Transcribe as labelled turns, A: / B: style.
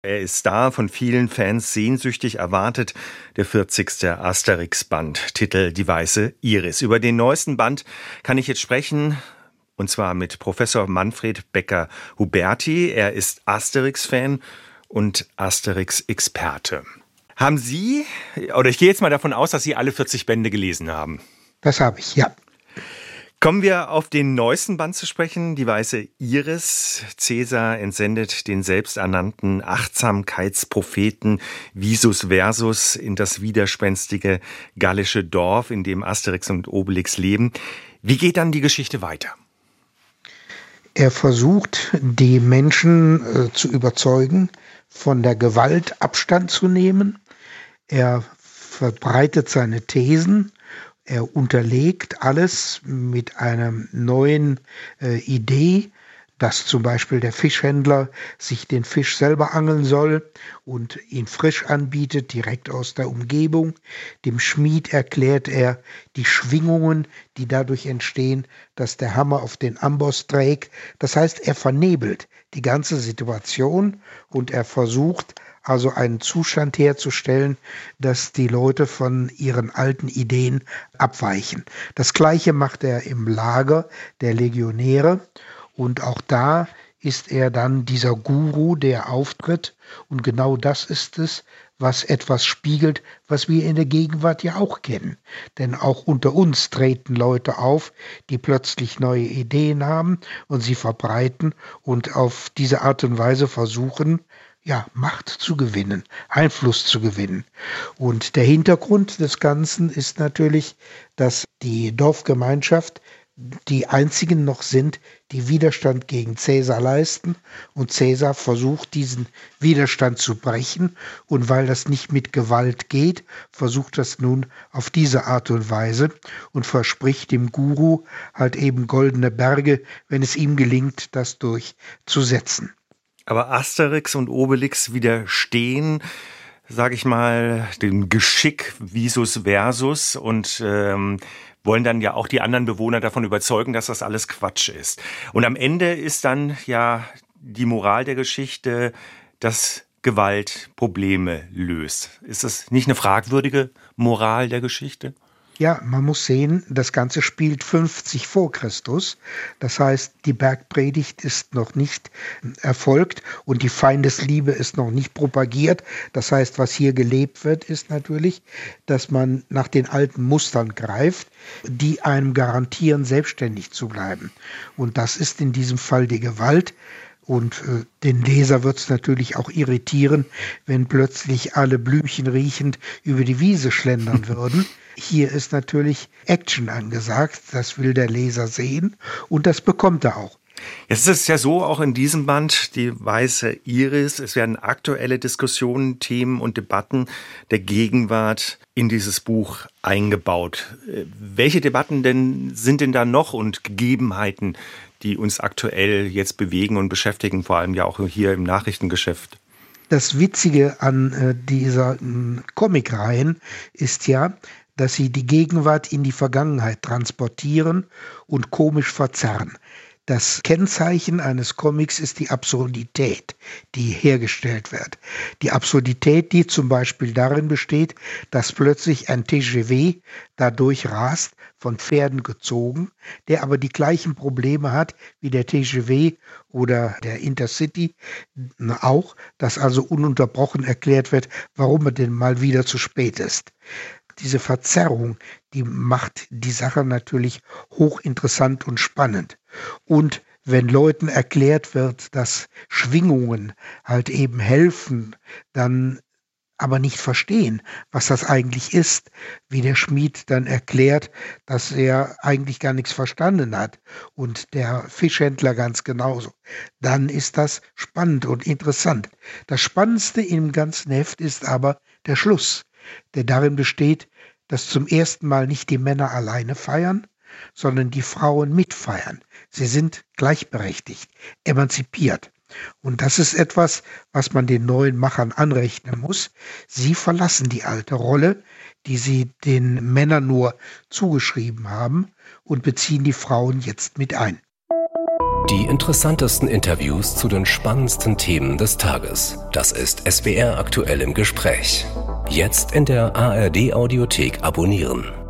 A: Er ist da, von vielen Fans sehnsüchtig erwartet, der 40. Asterix-Band, Titel Die weiße Iris. Über den neuesten Band kann ich jetzt sprechen, und zwar mit Professor Manfred Becker-Huberti. Er ist Asterix-Fan und Asterix-Experte. Haben Sie, oder ich gehe jetzt mal davon aus, dass Sie alle 40 Bände gelesen haben.
B: Das habe ich, ja.
A: Kommen wir auf den neuesten Band zu sprechen, die weiße Iris. Caesar entsendet den selbsternannten Achtsamkeitspropheten Visus Versus in das widerspenstige gallische Dorf, in dem Asterix und Obelix leben. Wie geht dann die Geschichte weiter?
B: Er versucht, die Menschen zu überzeugen, von der Gewalt Abstand zu nehmen. Er verbreitet seine Thesen. Er unterlegt alles mit einer neuen Idee, dass zum Beispiel der Fischhändler sich den Fisch selber angeln soll und ihn frisch anbietet, direkt aus der Umgebung. Dem Schmied erklärt er die Schwingungen, die dadurch entstehen, dass der Hammer auf den Amboss trägt. Das heißt, er vernebelt die ganze Situation und er versucht, also einen Zustand herzustellen, dass die Leute von ihren alten Ideen abweichen. Das Gleiche macht er im Lager der Legionäre und auch da ist er dann dieser Guru, der auftritt und genau das ist es, was etwas spiegelt, was wir in der Gegenwart ja auch kennen. Denn auch unter uns treten Leute auf, die plötzlich neue Ideen haben und sie verbreiten und auf diese Art und Weise versuchen, Macht zu gewinnen, Einfluss zu gewinnen. Und der Hintergrund des Ganzen ist natürlich, dass die Dorfgemeinschaft die einzigen noch sind, die Widerstand gegen Caesar leisten. Und Caesar versucht, diesen Widerstand zu brechen. Und weil das nicht mit Gewalt geht, versucht das nun auf diese Art und Weise und verspricht dem Guru halt eben goldene Berge, wenn es ihm gelingt, das durchzusetzen.
A: Aber Asterix und Obelix widerstehen, sage ich mal, dem Geschick Visus Versus und wollen dann ja auch die anderen Bewohner davon überzeugen, dass das alles Quatsch ist. Und am Ende ist dann ja die Moral der Geschichte, dass Gewalt Probleme löst. Ist das nicht eine fragwürdige Moral der Geschichte?
B: Ja, man muss sehen, das Ganze spielt 50 vor Christus. Das heißt, die Bergpredigt ist noch nicht erfolgt und die Feindesliebe ist noch nicht propagiert. Das heißt, was hier gelebt wird, ist natürlich, dass man nach den alten Mustern greift, die einem garantieren, selbstständig zu bleiben. Und das ist in diesem Fall die Gewalt. Und den Leser wird es natürlich auch irritieren, wenn plötzlich alle Blümchen riechend über die Wiese schlendern würden. Hier ist natürlich Action angesagt, das will der Leser sehen und das bekommt er auch.
A: Jetzt ist es ja so, auch in diesem Band, die weiße Iris, es werden aktuelle Diskussionen, Themen und Debatten der Gegenwart in dieses Buch eingebaut. Welche Debatten sind denn da noch und Gegebenheiten, die uns aktuell jetzt bewegen und beschäftigen, vor allem ja auch hier im Nachrichtengeschäft?
B: Das Witzige an dieser Comicreihen ist ja, dass sie die Gegenwart in die Vergangenheit transportieren und komisch verzerren. Das Kennzeichen eines Comics ist die Absurdität, die hergestellt wird. Die Absurdität, die zum Beispiel darin besteht, dass plötzlich ein TGV dadurch rast, von Pferden gezogen, der aber die gleichen Probleme hat wie der TGV oder der Intercity auch, dass also ununterbrochen erklärt wird, warum er denn mal wieder zu spät ist. Diese Verzerrung, die macht die Sache natürlich hochinteressant und spannend. Und wenn Leuten erklärt wird, dass Schwingungen halt eben helfen, dann aber nicht verstehen, was das eigentlich ist, wie der Schmied dann erklärt, dass er eigentlich gar nichts verstanden hat und der Fischhändler ganz genauso, dann ist das spannend und interessant. Das Spannendste im ganzen Heft ist aber der Schluss, der darin besteht, dass zum ersten Mal nicht die Männer alleine feiern, sondern die Frauen mitfeiern. Sie sind gleichberechtigt, emanzipiert. Und das ist etwas, was man den neuen Machern anrechnen muss. Sie verlassen die alte Rolle, die sie den Männern nur zugeschrieben haben, und beziehen die Frauen jetzt mit ein.
C: Die interessantesten Interviews zu den spannendsten Themen des Tages. Das ist SWR aktuell im Gespräch. Jetzt in der ARD Audiothek abonnieren.